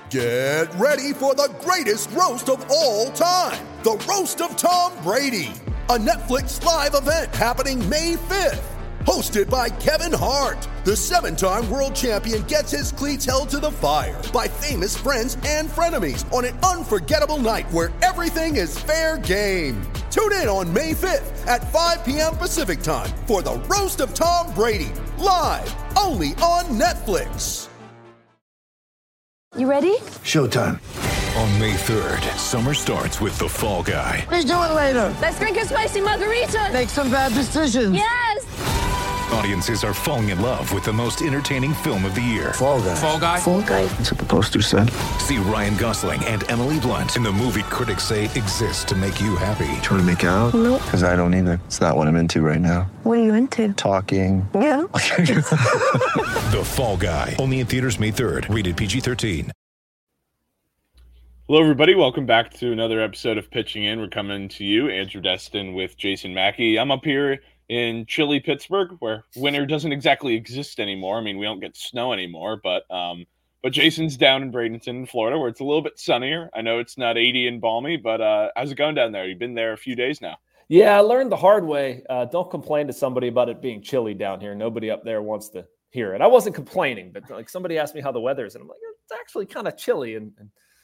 Get ready for the greatest roast of all time, the Roast of Tom Brady, a Netflix live event happening May 5th. Hosted by Kevin Hart, the 7-time world champion gets his cleats held to the fire by famous friends and frenemies on an unforgettable night where everything is fair game. Tune in on May 5th at 5 p.m. Pacific time for the Roast of Tom Brady, live only on Netflix. You ready? Showtime. On May 3rd, summer starts with The Fall Guy. Let's do it later. Let's drink a spicy margarita. Make some bad decisions. Yes! Audiences are falling in love with the most entertaining film of the year. Fall Guy. Fall Guy? Fall guy. That's what the poster said. See Ryan Gosling and Emily Blunt in the movie critics say exists to make you happy. Trying to make it out? Nope. Because I don't either. It's not what I'm into right now. What are you into? Talking. Yeah. The Fall Guy. Only in theaters May 3rd. Rated PG-13. Hello, everybody. Welcome back to another episode of Pitching In. We're coming to you, Andrew Destin with Jason Mackey. I'm up here in chilly Pittsburgh, where winter doesn't exactly exist anymore. I mean, we don't get snow anymore, but Jason's down in Bradenton, Florida, where it's a little bit sunnier. I know it's not 80 and balmy, but how's it going down there? You've been there a few days now. Yeah, I learned the hard way. Don't complain to somebody about it being chilly down here. Nobody up there wants to hear it. I wasn't complaining, but like somebody asked me how the weather is, and I'm like, it's actually kind of chilly, and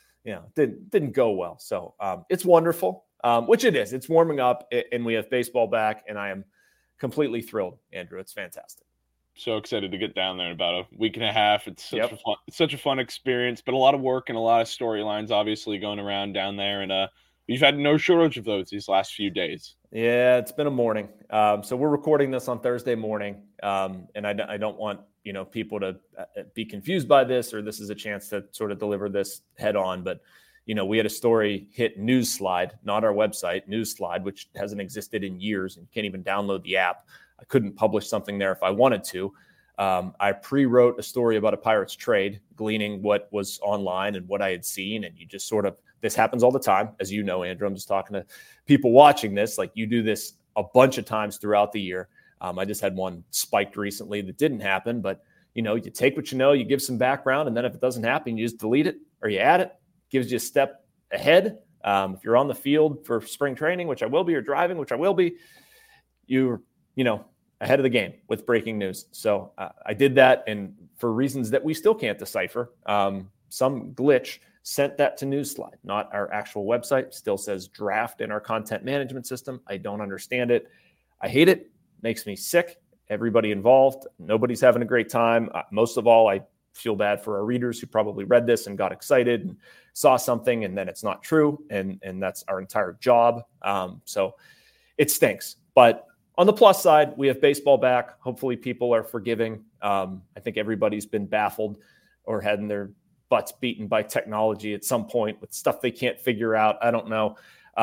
didn't go well. So it's wonderful, which it is. It's warming up, and we have baseball back, and I am completely thrilled, Andrew. It's fantastic. So excited to get down there in about a week and a half. It's such a fun experience, but a lot of work and a lot of storylines obviously going around down there, and we've had no shortage of those these last few days. Yeah, it's been a morning. So we're recording this on Thursday morning, and I don't want people to be confused by this, or this is a chance to sort of deliver this head on. But we had a story hit Newsslide, not our website, Newsslide, which hasn't existed in years and can't even download the app. I couldn't publish something there if I wanted to. I pre-wrote a story about a Pirates trade, gleaning what was online and what I had seen, and you just sort of, this happens all the time, as you know, Andrew. I'm just talking to people watching this. Like, you do this a bunch of times throughout the year. I just had one spiked recently that didn't happen, but you take what you give some background, and then if it doesn't happen, you just delete it or you add it. Gives you a step ahead. If you're on the field for spring training, which I will be, or driving, which I will be, you're ahead of the game with breaking news. So I did that, and for reasons that we still can't decipher, some glitch sent that to Newsslide, not our actual website. Still says draft in our content management system. I don't understand it. I hate it. Makes me sick. Everybody involved, nobody's having a great time. Most of all, I feel bad for our readers who probably read this and got excited and saw something, and then it's not true. And that's our entire job. So it stinks. But on the plus side, we have baseball back. Hopefully people are forgiving. I think everybody's been baffled or had their butts beaten by technology at some point with stuff they can't figure out. I don't know.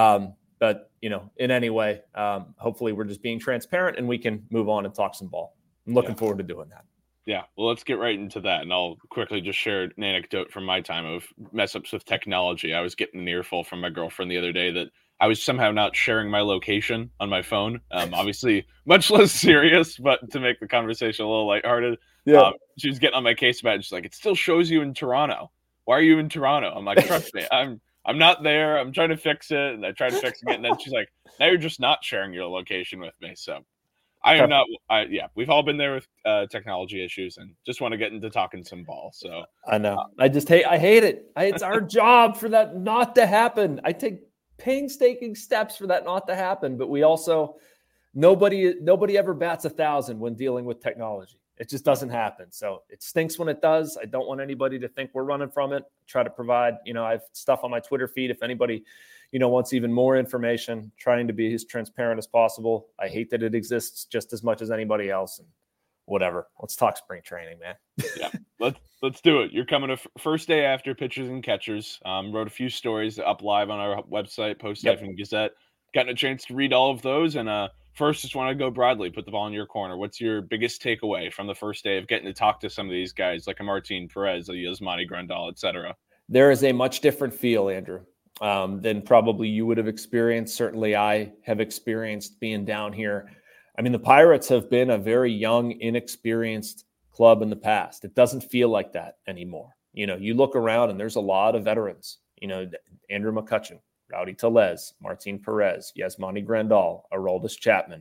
But, in any way, hopefully we're just being transparent and we can move on and talk some ball. I'm looking forward to doing that. Yeah, well, let's get right into that. And I'll quickly just share an anecdote from my time of mess-ups with technology. I was getting an earful from my girlfriend the other day that I was somehow not sharing my location on my phone. Obviously, much less serious, but to make the conversation a little lighthearted. Yeah. She was getting on my case about it. She's like, it still shows you in Toronto. Why are you in Toronto? I'm like, trust me, I'm not there. I'm trying to fix it. And I tried fixing it. And then she's like, now you're just not sharing your location with me. So I am not. We've all been there with technology issues, and just want to get into talking some ball. So I know. I hate it. It's our job for that not to happen. I take painstaking steps for that not to happen. But we also, nobody ever bats 1,000 when dealing with technology. It just doesn't happen. So it stinks when it does. I don't want anybody to think we're running from it. Try to provide, I have stuff on my Twitter feed. If anybody, wants even more information, trying to be as transparent as possible. I hate that it exists just as much as anybody else, and whatever. Let's talk spring training, man. Yeah, let's do it. You're coming to first day after pitchers and catchers. Wrote a few stories up live on our website, Post-Gazette. Gotten a chance to read all of those, and first, just want to go broadly, put the ball in your corner. What's your biggest takeaway from the first day of getting to talk to some of these guys like a Martin Perez, a Yasmani Grandal, et cetera? There is a much different feel, Andrew, than probably you would have experienced. Certainly I have experienced being down here. I mean, the Pirates have been a very young, inexperienced club in the past. It doesn't feel like that anymore. You look around and there's a lot of veterans, Andrew McCutcheon, Rowdy Tellez, Martin Perez, Yasmani Grandal, Aroldis Chapman,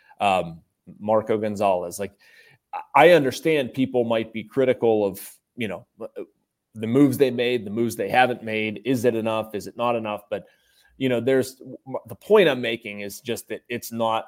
Marco Gonzalez. Like, I understand people might be critical of, the moves they made, the moves they haven't made. Is it enough? Is it not enough? But, there's the point I'm making is just that it's not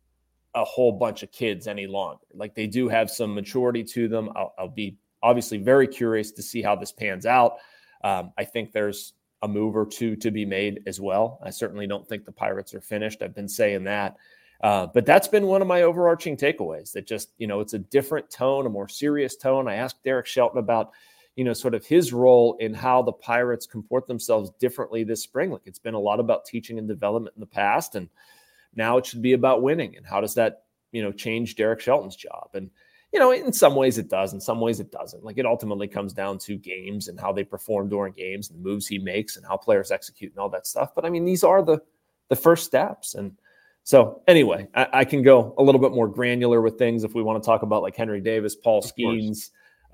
a whole bunch of kids any longer. Like, they do have some maturity to them. I'll be obviously very curious to see how this pans out. I think there's a move or two to be made as well. I certainly don't think the Pirates are finished. I've been saying that. But that's been one of my overarching takeaways, that just, it's a different tone, a more serious tone. I asked Derek Shelton about, sort of his role in how the Pirates comport themselves differently this spring. Like, it's been a lot about teaching and development in the past, and now it should be about winning. And how does that, change Derek Shelton's job? And, in some ways it does, in some ways it doesn't. Like, it ultimately comes down to games and how they perform during games and the moves he makes and how players execute and all that stuff. But I mean, these are the first steps. And so anyway, I can go a little bit more granular with things if we want to talk about like Henry Davis, Paul Skeens,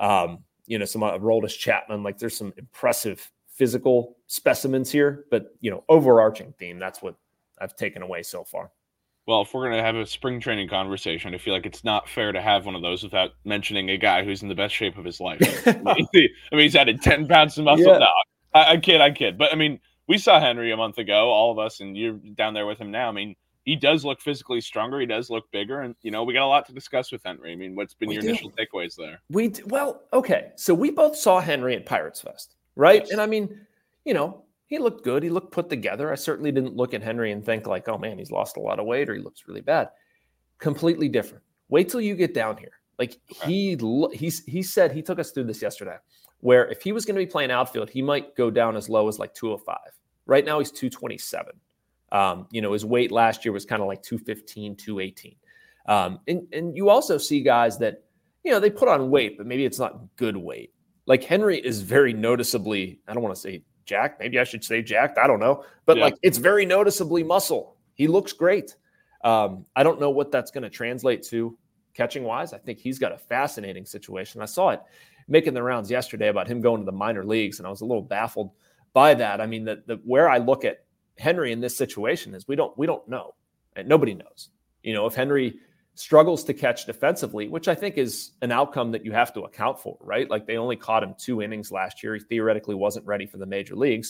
some Aroldis Chapman. Like, there's some impressive physical specimens here, but overarching theme, that's what I've taken away so far. Well, if we're going to have a spring training conversation, I feel like it's not fair to have one of those without mentioning a guy who's in the best shape of his life. I mean, he's added 10 pounds of muscle. Yeah. No, I kid. But I mean, we saw Henry a month ago, all of us, and you're down there with him now. I mean, he does look physically stronger. He does look bigger. And, we got a lot to discuss with Henry. I mean, what's been your initial takeaways there? Well, okay. So we both saw Henry at Pirates Fest, right? Yes. And I mean, he looked good. He looked put together. I certainly didn't look at Henry and think like, oh man, he's lost a lot of weight or he looks really bad. Completely different. Wait till you get down here. Like, he said, he took us through this yesterday, where if he was going to be playing outfield, he might go down as low as like 205. Right now he's 227. His weight last year was kind of like 215, 218. And you also see guys that, they put on weight, but maybe it's not good weight. Like, Henry is very noticeably, I don't want to say jacked. Maybe I should say jacked. I don't know. But like, it's very noticeably muscle. He looks great. I don't know what that's going to translate to catching wise. I think he's got a fascinating situation. I saw it making the rounds yesterday about him going to the minor leagues, and I was a little baffled by that. I mean, where I look at Henry in this situation is we don't know, and nobody knows. If Henry struggles to catch defensively, which I think is an outcome that you have to account for, right? Like, they only caught him 2 innings last year. He theoretically wasn't ready for the major leagues.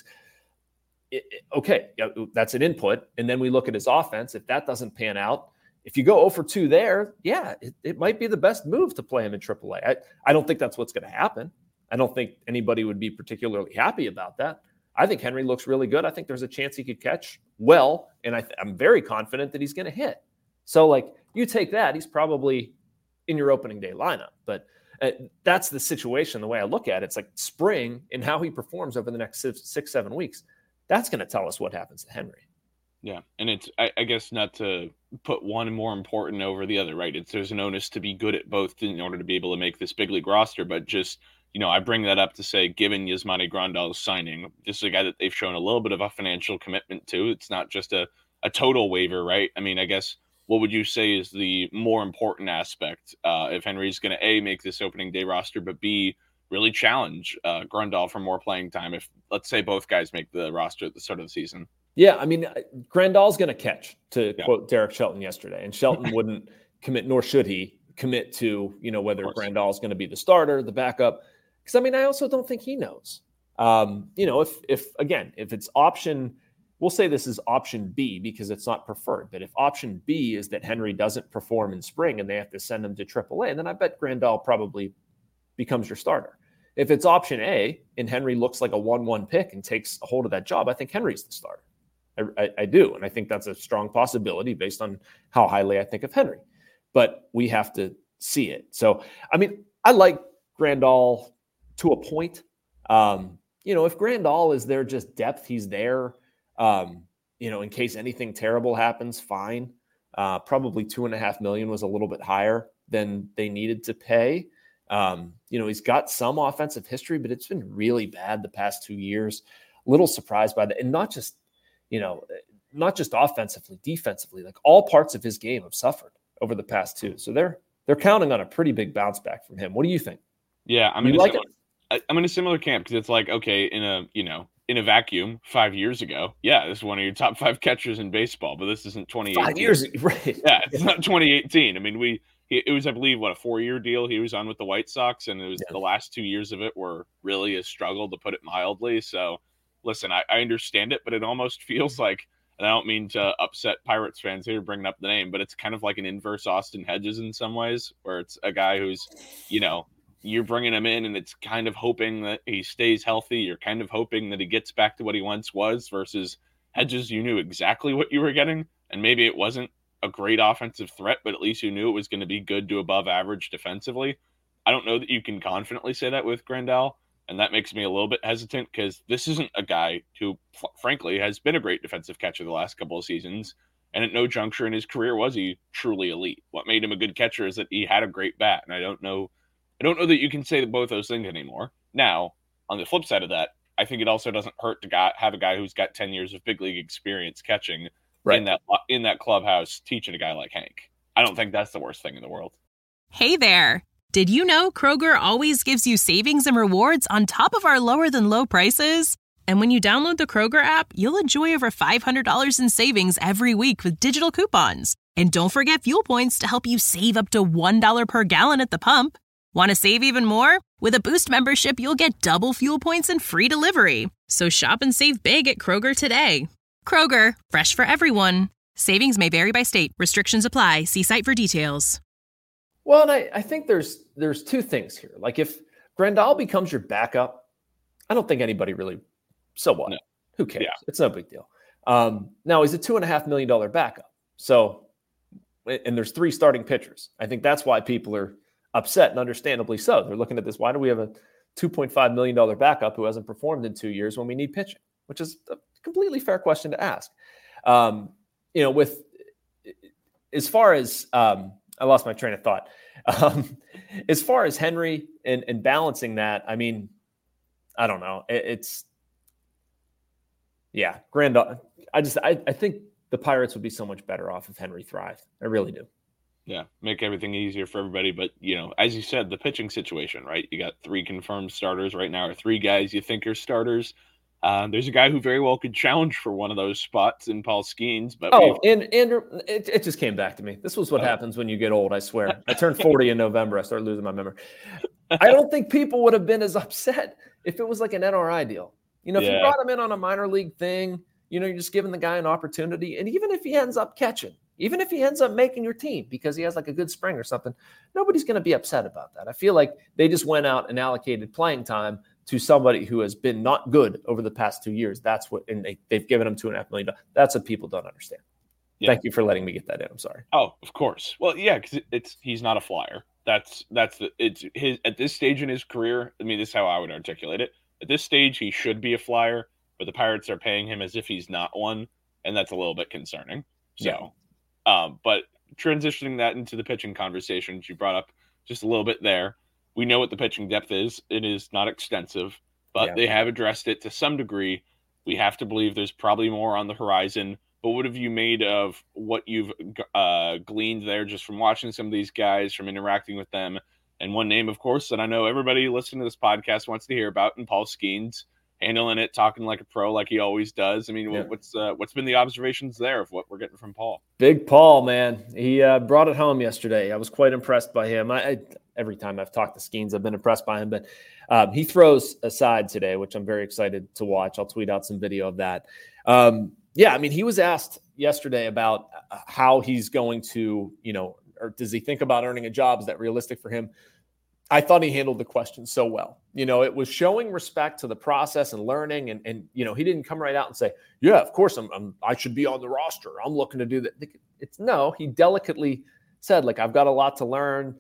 Okay, that's an input. And then we look at his offense. If that doesn't pan out, if you go 0 for 2 there, it might be the best move to play him in AAA. I don't think that's what's going to happen. I don't think anybody would be particularly happy about that. I think Henry looks really good. I think there's a chance he could catch well, and I'm very confident that he's going to hit. So, like, you take that, he's probably in your opening day lineup. But that's the situation, the way I look at it. It's like spring and how he performs over the next 6-7 weeks. That's going to tell us what happens to Henry. Yeah, and it's, I guess, not to put one more important over the other, right? There's an onus to be good at both in order to be able to make this big league roster, but just, I bring that up to say, given Yasmani Grandal's signing, this is a guy that they've shown a little bit of a financial commitment to. It's not just a total waiver, right? I mean, I guess, what would you say is the more important aspect if Henry's going to, A, make this opening day roster, but B, really challenge Grandal for more playing time if, let's say, both guys make the roster at the start of the season? Yeah, I mean, Grandal's going to catch, to quote Derek Shelton yesterday, and Shelton wouldn't commit, nor should he commit to, whether Grandal's going to be the starter, the backup. Because, I mean, I also don't think he knows. If it's option, we'll say this is option B because it's not preferred. But if option B is that Henry doesn't perform in spring and they have to send him to AAA, then I bet Grandal probably becomes your starter. If it's option A and Henry looks like a 1-1 pick and takes a hold of that job, I think Henry's the starter. I do. And I think that's a strong possibility based on how highly I think of Henry. But we have to see it. So, I mean, I like Grandal to a point. If Grandal is there just depth, he's there. In case anything terrible happens, fine. Probably $2.5 million was a little bit higher than they needed to pay. He's got some offensive history, but it's been really bad the past 2 years. A little surprised by that. And not just offensively, defensively, like all parts of his game have suffered over the past 2. So they're counting on a pretty big bounce back from him. What do you think? Yeah, I mean, you like it? I'm in a similar camp because it's like, okay, in a vacuum 5 years ago, yeah, this is one of your top 5 catchers in baseball, but this isn't 2018. 5 years, right? Yeah, it's not 2018. I mean, it was, I believe, a 4-year deal he was on with the White Sox, and it was the last 2 years of it were really a struggle, to put it mildly. So, listen, I understand it, but it almost feels like, and I don't mean to upset Pirates fans here bringing up the name, but it's kind of like an inverse Austin Hedges in some ways, where it's a guy who's, you're bringing him in and it's kind of hoping that he stays healthy. You're kind of hoping that he gets back to what he once was, versus Hedges, you knew exactly what you were getting. And maybe it wasn't a great offensive threat, but at least you knew it was going to be good to above average defensively. I don't know that you can confidently say that with Grandal. And that makes me a little bit hesitant, because this isn't a guy who, frankly, has been a great defensive catcher the last couple of seasons. And at no juncture in his career was he truly elite. What made him a good catcher is that he had a great bat. And I don't know that you can say both those things anymore. Now, on the flip side of that, I think it also doesn't hurt to have a guy who's got 10 years of big league experience catching in that clubhouse, teaching a guy like Hank. I don't think that's the worst thing in the world. Hey there. Did you know Kroger always gives you savings and rewards on top of our lower than low prices? And when you download the Kroger app, you'll enjoy over $500 in savings every week with digital coupons. And don't forget fuel points to help you save up to $1 per gallon at the pump. Want to save even more? With a Boost membership, you'll get double fuel points and free delivery. So shop and save big at Kroger today. Kroger, fresh for everyone. Savings may vary by state. Restrictions apply. See site for details. Well, and I think there's two things here. Like, if Grandal becomes your backup, I don't think anybody really, so what? No. Who cares? Yeah. It's no big deal. Now, he's a $2.5 million backup. So, and there's 3 starting pitchers. I think that's why people are upset, and understandably so. They're looking at this. Why do we have a $2.5 million backup who hasn't performed in 2 years when we need pitching? Which is a completely fair question to ask. With as far as I lost my train of thought. As far as Henry and balancing that, I mean, I don't know. Grandal. I think the Pirates would be so much better off if Henry thrived. I really do. Yeah, make everything easier for everybody. But, as you said, the pitching situation, right? You got 3 confirmed starters right now, or 3 guys you think are starters. There's a guy who very well could challenge for one of those spots in Paul Skeens. But and Andrew, it just came back to me. This was what happens when you get old, I swear. I turned 40 in November. I started losing my memory. I don't think people would have been as upset if it was like an NRI deal. If you brought him in on a minor league thing, you're just giving the guy an opportunity. And even if he ends up catching, even if he ends up making your team because he has like a good spring or something, nobody's going to be upset about that. I feel like they just went out and allocated playing time to somebody who has been not good over the past 2 years. That's what, and they've given him $2.5 million. That's what people don't understand. Yeah. Thank you for letting me get that in. I'm sorry. Oh, of course. Well, yeah, because he's not a flyer. It's his at this stage in his career. I mean, this is how I would articulate it. At this stage, he should be a flyer, but the Pirates are paying him as if he's not one, and that's a little bit concerning. So, but transitioning that into the pitching conversations you brought up just a little bit there. We know what the pitching depth is. It is not extensive, but they have addressed it to some degree. We have to believe there's probably more on the horizon. But what have you made of what you've gleaned there just from watching some of these guys, from interacting with them? And one name, of course, that I know everybody listening to this podcast wants to hear about, and Paul Skeens, handling it, talking like a pro, like he always does. I mean, what's been the observations there of what we're getting from Paul? Big Paul, man. He brought it home yesterday. I was quite impressed by him. Every time I've talked to Skeens, I've been impressed by him. But he throws aside today, which I'm very excited to watch. I'll tweet out some video of that. He was asked yesterday about how he's going to, or does he think about earning a job? Is that realistic for him? I thought he handled the question so well. It was showing respect to the process and learning. And he didn't come right out and say, yeah, of course I should be on the roster. I'm looking to do that. He delicately said, like, I've got a lot to learn.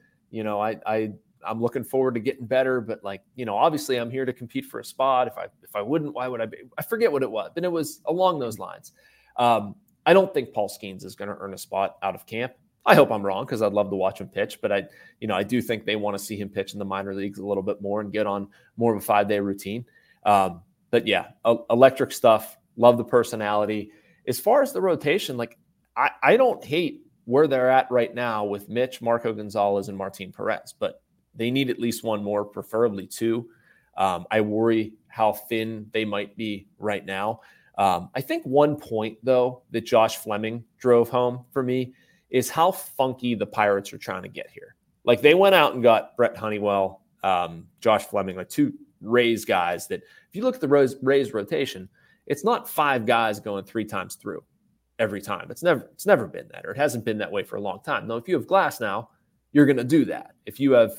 I'm looking forward to getting better, but obviously I'm here to compete for a spot. If I wouldn't, why would I be? I forget what it was, but it was along those lines. I don't think Paul Skeens is going to earn a spot out of camp. I hope I'm wrong, because I'd love to watch him pitch, but I do think they want to see him pitch in the minor leagues a little bit more and get on more of a 5-day routine. But yeah, electric stuff. Love the personality. As far as the rotation, I don't hate where they're at right now with Mitch, Marco Gonzalez, and Martin Perez, but they need at least one more, preferably 2. I worry how thin they might be right now. I think one point, though, that Josh Fleming drove home for me is how funky the Pirates are trying to get here. Like, they went out and got Brett Honeywell, Josh Fleming, like two Rays guys that, if you look at the Rays rotation, it's not 5 guys going 3 times through every time. It's never been that, or it hasn't been that way for a long time. Now, if you have Glass now, you're going to do that. If you have,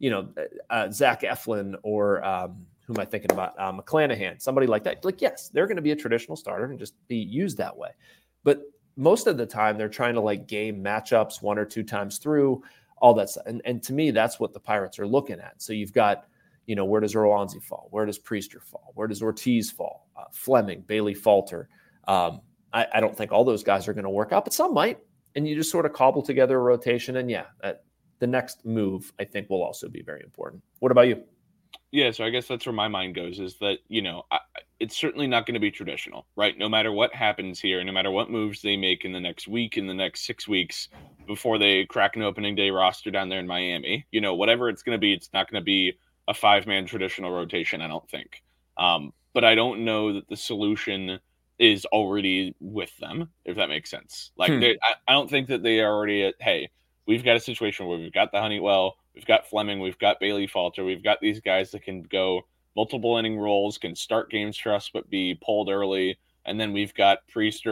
Zach Eflin or who am I thinking about? McClanahan, somebody like that. Like, yes, they're going to be a traditional starter and just be used that way. But most of the time, they're trying to like game matchups 1 or 2 times through, all that stuff. And to me, that's what the Pirates are looking at. So you've got, where does Roansy fall? Where does Priester fall? Where does Ortiz fall? Fleming, Bailey Falter. I don't think all those guys are going to work out, but some might. And you just sort of cobble together a rotation. And the next move, I think, will also be very important. What about you? Yeah, so I guess that's where my mind goes, is that, it's certainly not going to be traditional, right? No matter what happens here, no matter what moves they make in the next week, in the next 6 weeks, before they crack an opening day roster down there in Miami, whatever it's going to be, it's not going to be a 5-man traditional rotation, I don't think. But I don't know that the solution is already with them, if that makes sense. Like, I don't think that they are already at, hey, we've got a situation where we've got the Honeywell, we've got Fleming, we've got Bailey Falter, we've got these guys that can go multiple inning roles, can start games for us, but be pulled early. And then we've got Priester,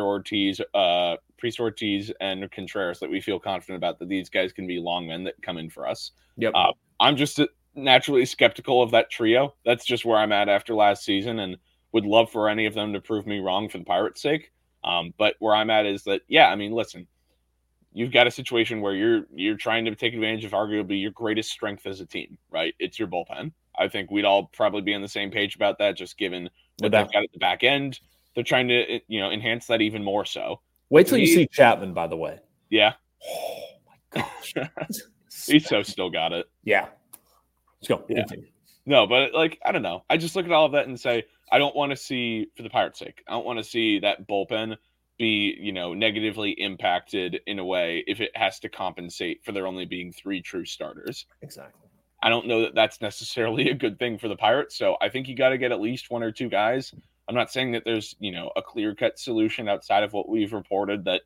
Ortiz, and Contreras that we feel confident about, that these guys can be long men that come in for us. Yep. I'm just naturally skeptical of that trio. That's just where I'm at after last season, and would love for any of them to prove me wrong for the Pirates' sake. But where I'm at is that, listen, you've got a situation where you're trying to take advantage of arguably your greatest strength as a team, right? It's your bullpen. I think we'd all probably be on the same page about that, just given what they've got at the back end. They're trying to, enhance that even more so. Wait till you see Chapman, by the way. Yeah. Oh, my gosh. He's still got it. Yeah. Let's go. Yeah. No, but I don't know. I just look at all of that and say, I don't want to see, for the Pirates' sake, I don't want to see that bullpen be, negatively impacted in a way if it has to compensate for there only being 3 true starters. Exactly. I don't know that that's necessarily a good thing for the Pirates. So I think you got to get at least 1 or 2 guys. I'm not saying that there's, a clear-cut solution outside of what we've reported that,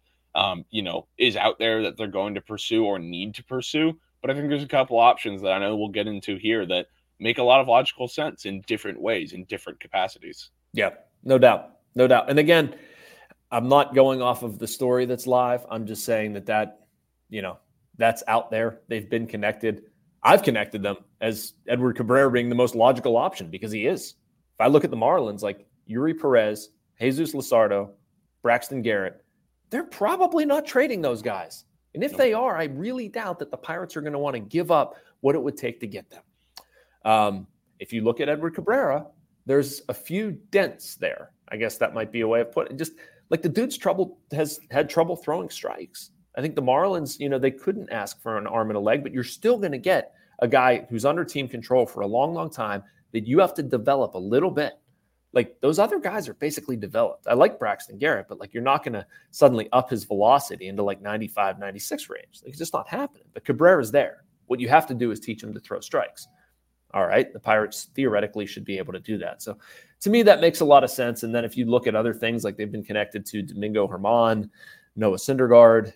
is out there that they're going to pursue or need to pursue. But I think there's a couple options that I know we'll get into here that make a lot of logical sense in different ways, in different capacities. Yeah, no doubt. No doubt. And again, I'm not going off of the story that's live. I'm just saying that that's out there. They've been connected. I've connected them as Edward Cabrera being the most logical option, because he is. If I look at the Marlins, like Yuri Perez, Jesus Luzardo, Braxton Garrett, they're probably not trading those guys. And if they are, I really doubt that the Pirates are going to want to give up what it would take to get them. If you look at Edward Cabrera, there's a few dents there. I guess that might be a way of putting it. Just like the dude's has had trouble throwing strikes. I think the Marlins, they couldn't ask for an arm and a leg, but you're still going to get a guy who's under team control for a long, long time that you have to develop a little bit. Like, those other guys are basically developed. I like Braxton Garrett, but you're not going to suddenly up his velocity into 95, 96 range. It's just not happening. But Cabrera's there. What you have to do is teach him to throw strikes. All right. The Pirates theoretically should be able to do that. So to me, that makes a lot of sense. And then if you look at other things, like they've been connected to Domingo Germán, Noah Syndergaard,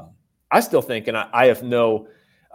I still think, and I have no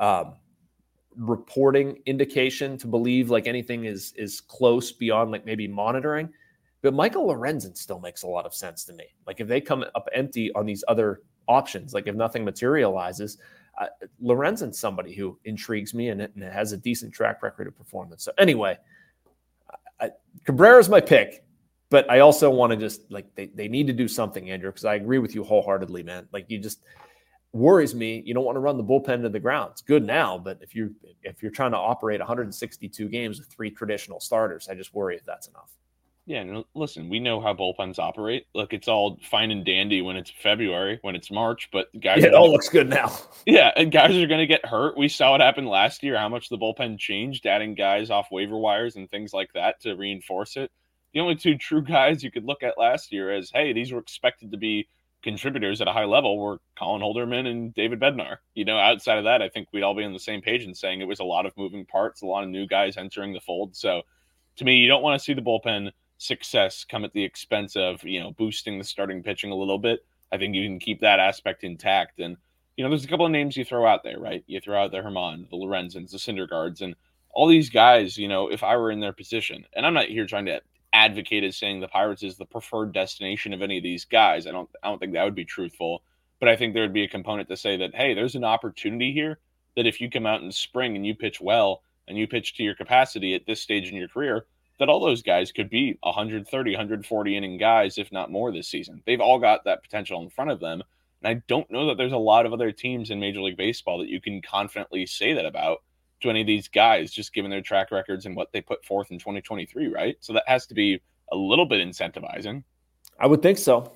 reporting indication to believe anything is close beyond maybe monitoring, but Michael Lorenzen still makes a lot of sense to me. If they come up empty on these other options, if nothing materializes, Lorenzen's somebody who intrigues me and has a decent track record of performance. So anyway, Cabrera's my pick, but I also want to just they need to do something, Andrew, because I agree with you wholeheartedly, man. You just worries me. You don't want to run the bullpen to the ground. It's good now, but if you're trying to operate 162 games with 3 traditional starters, I just worry if that's enough. Yeah, and listen, we know how bullpens operate. Look, it's all fine and dandy when it's February, when it's March, but guys, it all looks good now. Yeah, and guys are going to get hurt. We saw what happened last year, how much the bullpen changed, adding guys off waiver wires and things like that to reinforce it. The only 2 true guys you could look at last year as, hey, these were expected to be contributors at a high level were Colin Holderman and David Bednar. Outside of that, I think we'd all be on the same page in saying it was a lot of moving parts, a lot of new guys entering the fold. So To me, you don't want to see the bullpen success come at the expense of, boosting the starting pitching a little bit. I think you can keep that aspect intact. And, there's a couple of names you throw out there, right? You throw out the Herman, the Lorenzens, the Syndergaards, and all these guys, if I were in their position, and I'm not here trying to advocate as saying the Pirates is the preferred destination of any of these guys. I don't think that would be truthful, but I think there would be a component to say that, hey, there's an opportunity here that if you come out in spring and you pitch well and you pitch to your capacity at this stage in your career, that all those guys could be 130, 140 inning guys, if not more this season. They've all got that potential in front of them. And I don't know that there's a lot of other teams in Major League Baseball that you can confidently say that about to any of these guys, just given their track records and what they put forth in 2023, right? So that has to be a little bit incentivizing. I would think so.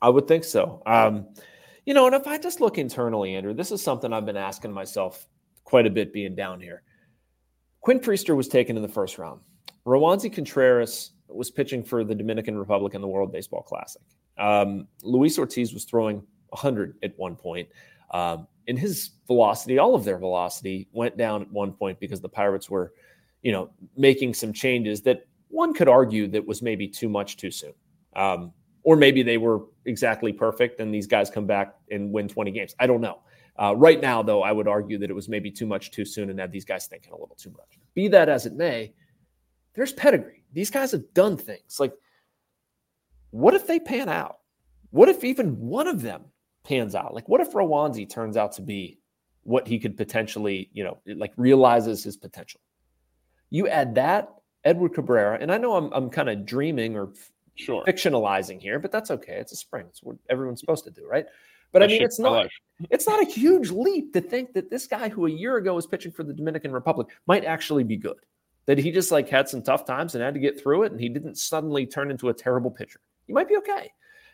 And if I just look internally, Andrew, this is something I've been asking myself quite a bit being down here. Quinn Priester was taken in the first round. Roansy Contreras was pitching for the Dominican Republic in the World Baseball Classic. Luis Ortiz was throwing 100 at one point. And his velocity, all of their velocity, went down at one point because the Pirates were, making some changes that one could argue that was maybe too much too soon. Or maybe they were exactly perfect and these guys come back and win 20 games. I don't know. Right now, though, I would argue that it was maybe too much too soon and had these guys thinking a little too much. Be that as it may, there's pedigree. These guys have done things. Like, what if they pan out? What if even one of them pans out? Like, what if Roansy turns out to be what he could potentially, realizes his potential? You add that, Edward Cabrera, and I know I'm kind of dreaming or fictionalizing here, but that's okay. It's a spring. It's what everyone's supposed to do, right? But I mean, it's not a huge leap to think that this guy who a year ago was pitching for the Dominican Republic might actually be good. That he just had some tough times and had to get through it, and he didn't suddenly turn into a terrible pitcher. You might be okay.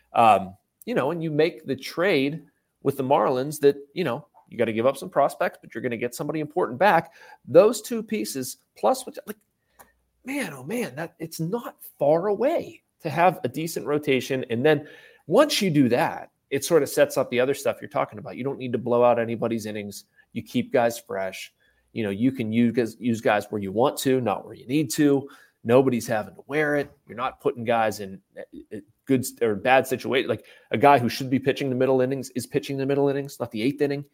And you make the trade with the Marlins that, you got to give up some prospects, but you're going to get somebody important back. Those two pieces, plus, that it's not far away to have a decent rotation. And then once you do that, it sort of sets up the other stuff you're talking about. You don't need to blow out anybody's innings. You keep guys fresh. You can use guys where you want to, not where you need to. Nobody's having to wear it. You're not putting guys in good or bad situation. Like a guy who should be pitching the middle innings is pitching the middle innings, not the eighth inning.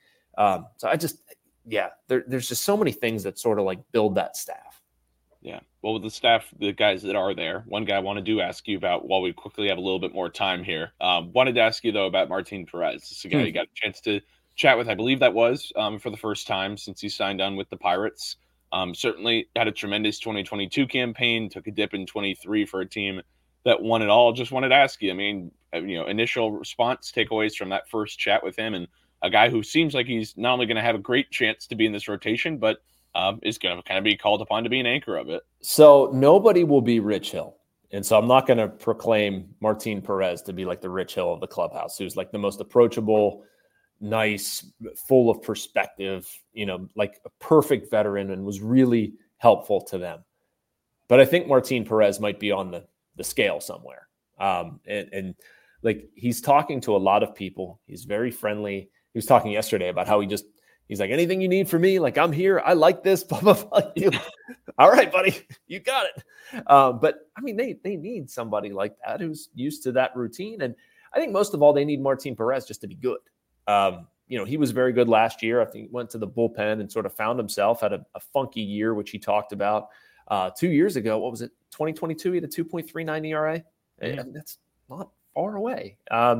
There's just so many things that sort of build that staff. Yeah. Well, with the staff, the guys that are there, one guy I wanted to ask you about while we quickly have a little bit more time here. Wanted to ask you, though, about Martin Perez. This is a guy you got a chance to chat with. I believe that was for the first time since he signed on with the Pirates. Certainly had a tremendous 2022 campaign, took a dip in 23 for a team that won it all. Just wanted to ask you, initial response, takeaways from that first chat with him, and a guy who seems like he's not only going to have a great chance to be in this rotation, but is going to kind of be called upon to be an anchor of it. So nobody will be Rich Hill. And so I'm not going to proclaim Martin Perez to be like the Rich Hill of the clubhouse, who's like the most approachable, nice, full of perspective, like a perfect veteran and was really helpful to them. But I think Martin Perez might be on the scale somewhere. And he's talking to a lot of people. He's very friendly. He was talking yesterday about how he's like, anything you need from me? Like, I'm here. I like this. Blah, blah, blah. All right, buddy, you got it. But they need somebody like that who's used to that routine. And I think most of all, they need Martin Perez just to be good. He was very good last year. I think he went to the bullpen and sort of found himself, had a funky year, which he talked about 2 years ago. What was it? 2022, he had a 2.39 ERA. And that's not far away.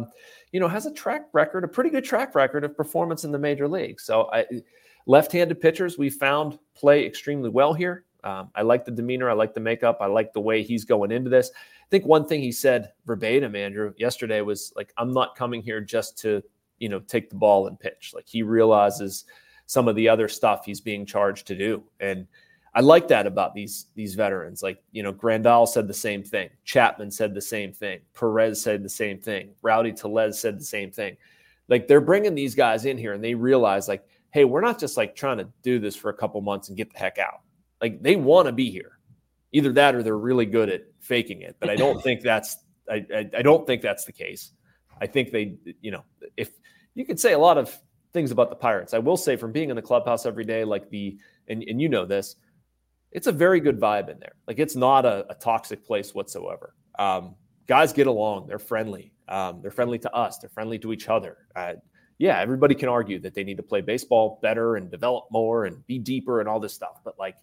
Has a pretty good track record of performance in the major leagues. So left-handed pitchers we found play extremely well here. I like the demeanor. I like the makeup. I like the way he's going into this. I think one thing he said verbatim, Andrew, yesterday was like, I'm not coming here just to, take the ball and pitch. Like he realizes some of the other stuff he's being charged to do. And I like that about these veterans. Like, Grandal said the same thing. Chapman said the same thing. Perez said the same thing. Rowdy Tellez said the same thing. Like they're bringing these guys in here and they realize like, hey, we're not just like trying to do this for a couple months and get the heck out. Like they want to be here. Either that or they're really good at faking it. But I don't think that's I don't think that's the case. I think they, if you could say a lot of things about the Pirates, I will say from being in the clubhouse every day, like and you know this, it's a very good vibe in there. Like, it's not a toxic place whatsoever. Guys get along. They're friendly. They're friendly to us. They're friendly to each other. Yeah, everybody can argue that they need to play baseball better and develop more and be deeper and all this stuff. But like,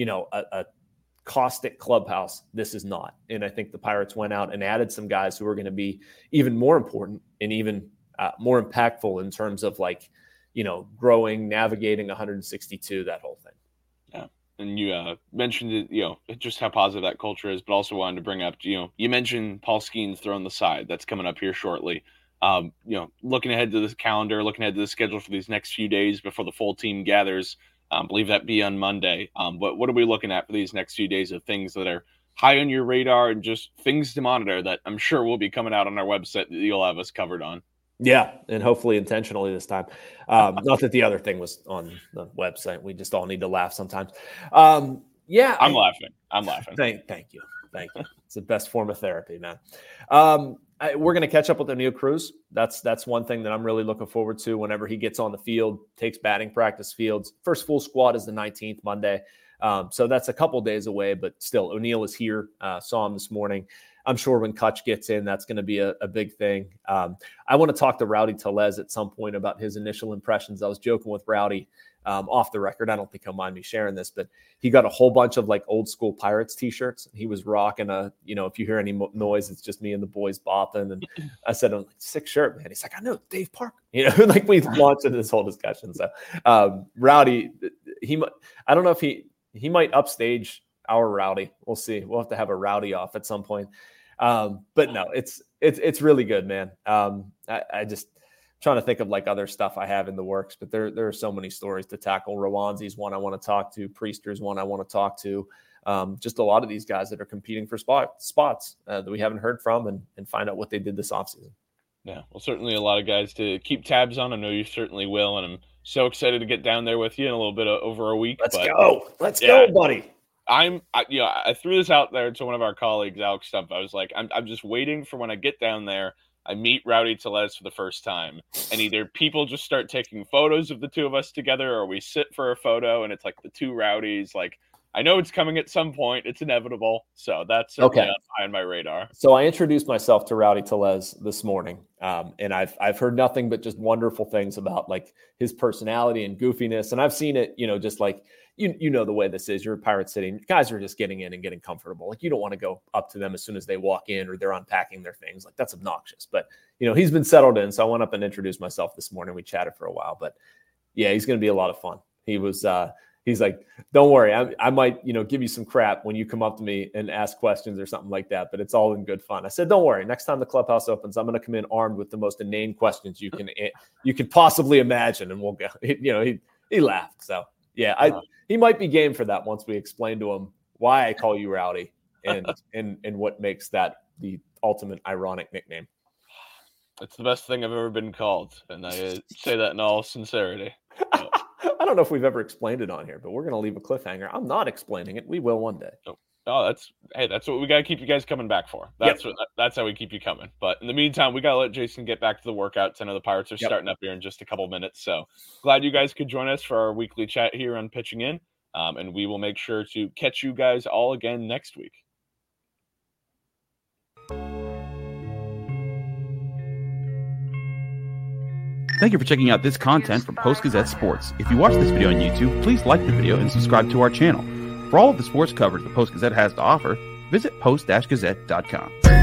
a caustic clubhouse, this is not. And I think the Pirates went out and added some guys who are going to be even more important and even more impactful in terms of like, growing, navigating 162, that whole thing. Yeah. And you mentioned it, just how positive that culture is, but also wanted to bring up, you mentioned Paul Skeens throwing the side. That's coming up here shortly. Looking ahead to this calendar, looking ahead to the schedule for these next few days before the full team gathers, I believe that be on Monday. But what are we looking at for these next few days of things that are high on your radar and just things to monitor that I'm sure will be coming out on our website that you'll have us covered on? Yeah, and hopefully intentionally this time. Not that the other thing was on the website. We just all need to laugh sometimes. Yeah, I'm laughing. Thank you. It's the best form of therapy, man. We're going to catch up with Oneil Cruz. That's one thing that I'm really looking forward to whenever he gets on the field, takes batting practice fields. First full squad is the 19th, Monday. So that's a couple days away, but still, Oneil is here. Saw him this morning. I'm sure when Kutch gets in, that's going to be a big thing. I want to talk to Rowdy Tellez at some point about his initial impressions. I was joking with Rowdy off the record. I don't think he'll mind me sharing this, but he got a whole bunch of like old school Pirates t-shirts. He was rocking if you hear any noise, it's just me and the boys bopping. And I said, I'm like, sick shirt, man. He's like, I know, Dave Parker. Like we launched into this whole discussion. So Rowdy, I don't know if he might upstage our Rowdy. We'll see. We'll have to have a Rowdy off at some point. But no, it's really good, man. I just trying to think of like other stuff I have in the works, but there are so many stories to tackle. Rowanzi's one I want to talk to. Priester's one I want to talk to. Just a lot of these guys that are competing for spots that we haven't heard from and find out what they did this offseason. Yeah, well, certainly a lot of guys to keep tabs on. I know you certainly will, and I'm so excited to get down there with you in a little bit over a week. Let's go, buddy. I threw this out there to one of our colleagues, Alex Stump. I was like, I'm just waiting for when I get down there, I meet Rowdy Tellez for the first time, and either people just start taking photos of the two of us together, or we sit for a photo, and it's like the two Rowdies. Like, I know it's coming at some point; it's inevitable. So that's okay on my radar. So I introduced myself to Rowdy Tellez this morning, and I've heard nothing but just wonderful things about like his personality and goofiness, and I've seen it, just like. The way this is. You're in Pirate City. Guys are just getting in and getting comfortable. Like, you don't want to go up to them as soon as they walk in or they're unpacking their things. Like, that's obnoxious. But, he's been settled in. So I went up and introduced myself this morning. We chatted for a while. But, yeah, he's going to be a lot of fun. He was he's like, don't worry. I might, give you some crap when you come up to me and ask questions or something like that. But it's all in good fun. I said, don't worry. Next time the clubhouse opens, I'm going to come in armed with the most inane questions you can possibly imagine. And we'll go, he laughed. So, yeah, he might be game for that once we explain to him why I call you Rowdy and what makes that the ultimate ironic nickname. It's the best thing I've ever been called, and I say that in all sincerity. So. I don't know if we've ever explained it on here, but we're going to leave a cliffhanger. I'm not explaining it. We will one day. Oh, that's what we got to keep you guys coming back for. That's how we keep you coming. But in the meantime, we got to let Jason get back to the workouts. I know the Pirates are starting up here in just a couple minutes. So glad you guys could join us for our weekly chat here on Pitching In. And we will make sure to catch you guys all again next week. Thank you for checking out this content from Post-Gazette Sports. If you watch this video on YouTube, please like the video and subscribe to our channel. For all of the sports coverage the Post-Gazette has to offer, visit post-gazette.com.